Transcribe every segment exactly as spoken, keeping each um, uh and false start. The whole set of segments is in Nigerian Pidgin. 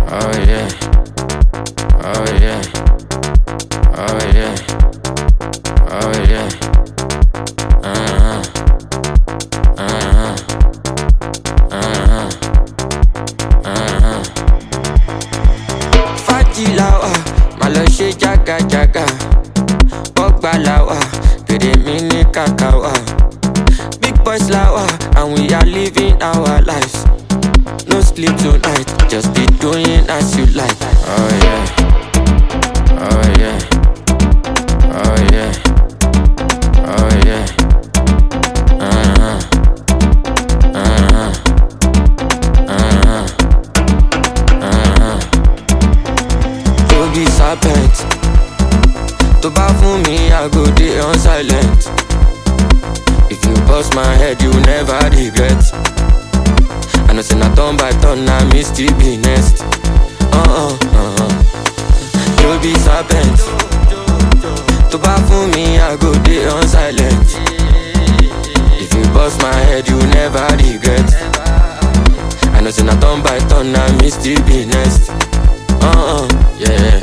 Oh yeah, oh yeah, oh yeah, oh yeah. Uh-huh, uh-huh, uh-huh, uh-huh. Fajilawa, malo she jaga jaga. Ogbalawa, pede mini kakawa. Big boys lawa, and we are living our lives. No sleep tonight, just be doing as you like. Oh yeah, oh yeah, oh yeah, oh yeah. Uh-huh, uh-huh, uh-huh, uh-huh. You be serpent, to buy for me I go dey on silent. If you bust my head you never regret. I know say na turn by turn, na me still be next. Uh-uh, uh-uh. You be serpent, to buy for me I go dey on silent. If you bust my head you never regret. I know say na turn by turn, na me still be next. Uh-uh, yeah.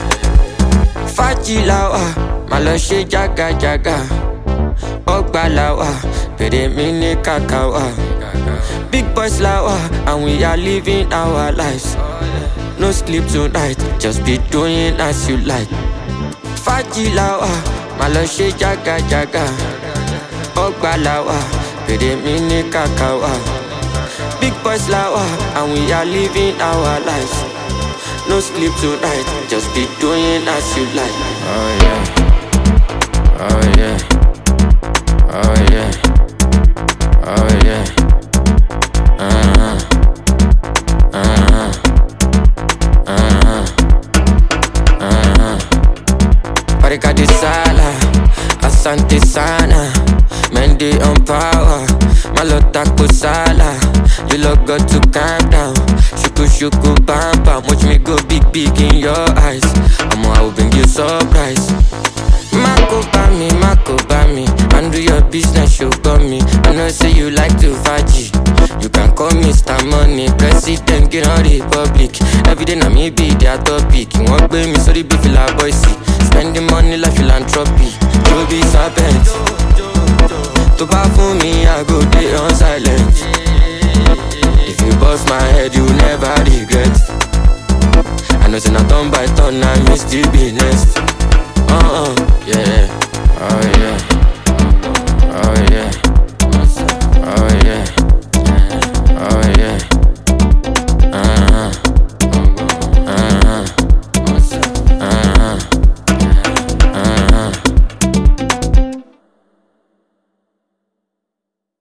Fajilawa, malo she jaga jaga. Ogbalawa, pede mini kakawa. Big boys lawa, and we are living our lives. No sleep tonight, just be doing as you like. Fajilawa, malo she jaga jaga. Ogbalawa, pede mini kakawa. Big boys lawa, and we are living our lives. No sleep tonight, just be doing as you like. Oh yeah, oh yeah, oh yeah, oh yeah. Uh-huh, uh-huh, uh-huh, uh-huh. Parika di sala, asante sana. Mendy on power, malota kusala. You look got to calm down. Shuku shuku bam bam, watch me go big big in your eyes. I'ma I will bring you surprise. Mako bami, Mako bami, handle your business, you got me. I know say you like to faji. You can call me Mister Money, President, get on the public. Every day na me be their topic. You want pay me, sorry be feel like boy see. Spending money like philanthropy. You be serpent, to buy for me I go dey on silent. If you bust my head you never regret. I know say na turn by turn, na me still be next. Uh-uh, yeah.